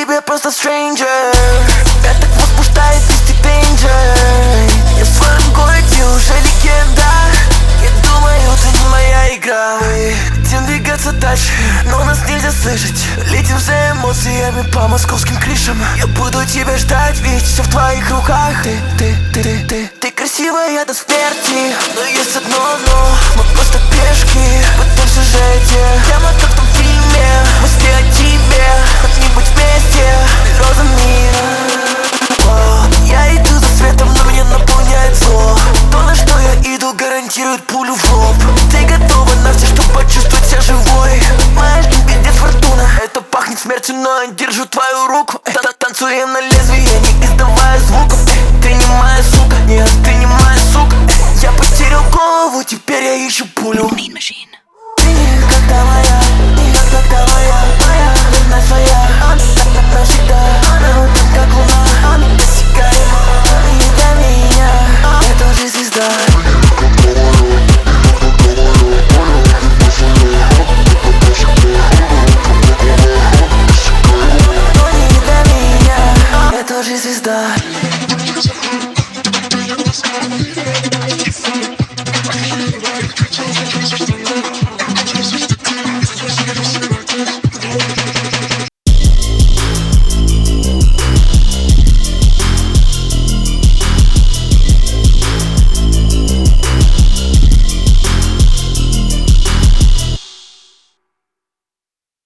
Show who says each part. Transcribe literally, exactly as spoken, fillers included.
Speaker 1: тебе просто stranger. Меня так возбуждает мистер Danger. Я в своем городе уже легенда. Я думаю, это не моя игра. Мы хотим двигаться дальше, но нас нельзя слышать. Летим за эмоциями по московским крышам. Я буду тебя ждать, ведь все в твоих руках. Ты, ты, ты, ты, ты Ты красивая до смерти, но есть одно но. Мы просто пешки в этом сюжете. Прямо как в том фильме, мысли о тебе, как-нибудь вместе розами. О, я иду за светом, но меня наполняет зло. То, на что я иду, гарантирует пулю в лоб. Ты готова на все, чтобы почувствовать себя живой. Моя жизнь пиздец фортуна. Это пахнет смертью, но я держу твою руку. Танцуем на лезвии, не издавая звуков. Ты не моя сука, нет, ты не моя сука. Я потерял голову, теперь я ищу пулю.
Speaker 2: Mean Machine.